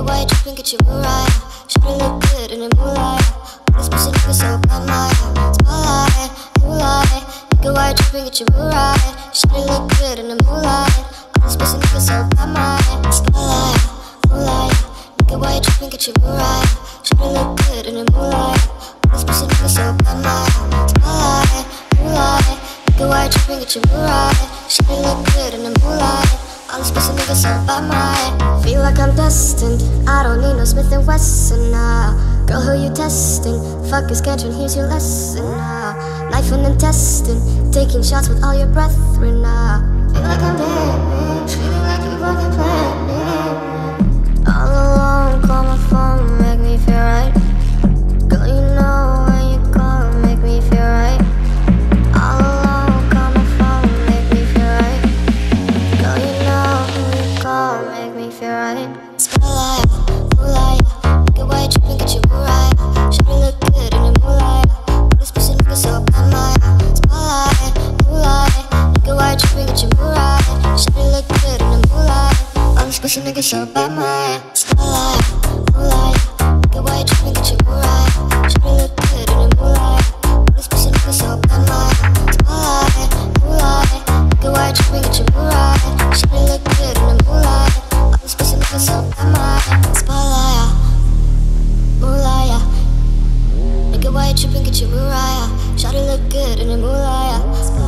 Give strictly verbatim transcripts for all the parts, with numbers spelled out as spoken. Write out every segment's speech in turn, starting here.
Nigga, why you tripping? Get your Mariah. Shawty look good in the moonlight. All these pussy niggas so bad, my spotlight, moonlight. Nigga, why you tripping? Get your Mariah. Shawty look good in the moonlight. All these pussy niggas so bad, my spotlight, moonlight. Nigga, why you tripping? Get your Mariah. Shawty look good in the moonlight. All these pussy niggas so bad, my spotlight, moonlight. Nigga, why you tripping? Get your Mariah. Shawty look good in the moonlight. All these pussy niggas so bad, my feel like I'm destined. I don't need no Smith and Wesson now. Girl, who you testing? Fuck your schedule, here's your lesson now. Knife and intestine, taking shots with all your brethren now. Feel like I'm dead, feeling like you fucking planned it. All alone, call my phone, make me feel right. Girl, you know when you call, make me feel right. All alone, call my phone, make me feel right. Girl, you know when you call, make me feel right. Spotlight, moonlight, nigga, why you tripping? Get your Mariah. Shawty look good in the moonlight. All these pussy niggas so bad, my spotlight, moonlight. Nigga, why you tripping? Get your Mariah. Shawty look good in the moonlight. All these pussy niggas so bad, my spotlight, moonlight. Nigga, why you tripping? Get your Mariah. Shawty look good in the moonlight. All these pussy niggas so bad, my spotlight, moonlight. Nigga, why you tripping? Get your Mariah. Shawty look good in the moonlight. All these pussy niggas so bad, my spotlight, moonlight. Nigga, why you tripping? Get your Mariah. Shawty look good in the moonlight.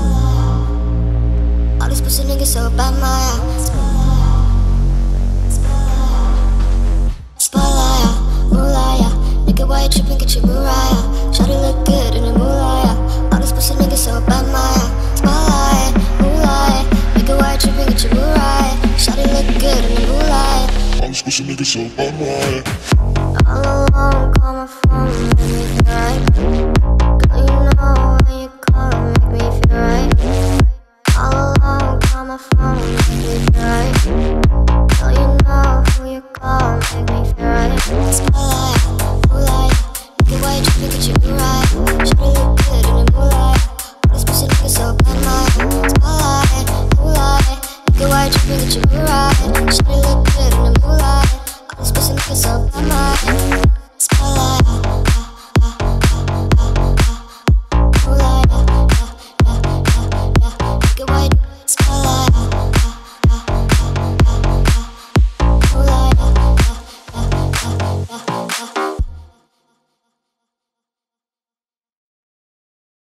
All these pussy niggas so bad, my spotlight, moonlight. Nigga, why you tripping? Get your Mariah. Shawty look good in the moonlight. All these pussy niggas so bad, my spotlight, moonlight. Nigga, why you tripping? Get your Mariah. Shawty look good in the moonlight. All these pussy niggas so bad, my All alone, call my phone.